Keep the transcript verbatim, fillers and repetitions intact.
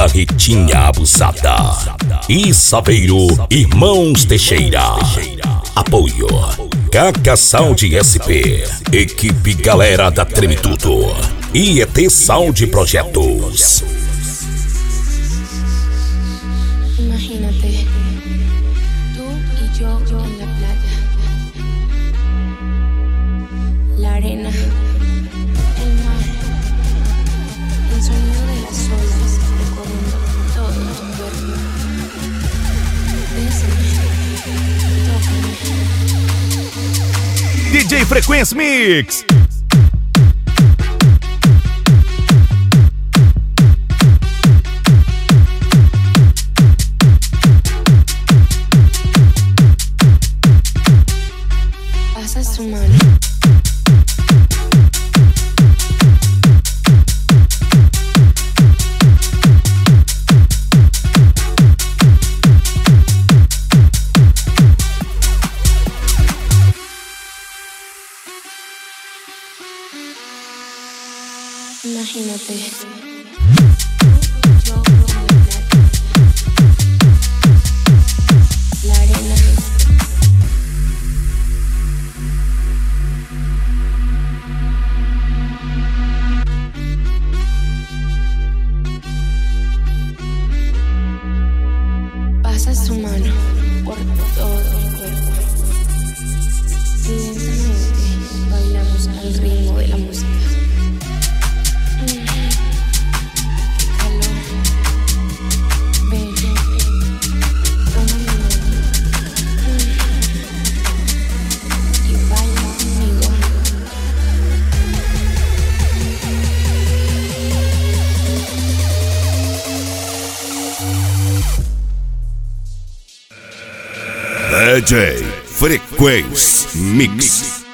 Carretinha Abusada e Saveiro Irmãos Teixeira. Apoio Caca Sound S P, Equipe Galera da Treme Tudo e E T Sound Projetos. Imagínate, tú y yo en la playa, la arena, el mar, el sonido de las olas recorriendo todo tu cuerpo. Bésame, tócame. D J Frequency Mix. Pasa su mano. Imagínate. Yo en la playa, la arena. Pasa su mano por todo el cuerpo. Lentamente bailamos al ritmo de la música. D J Frequency Mix.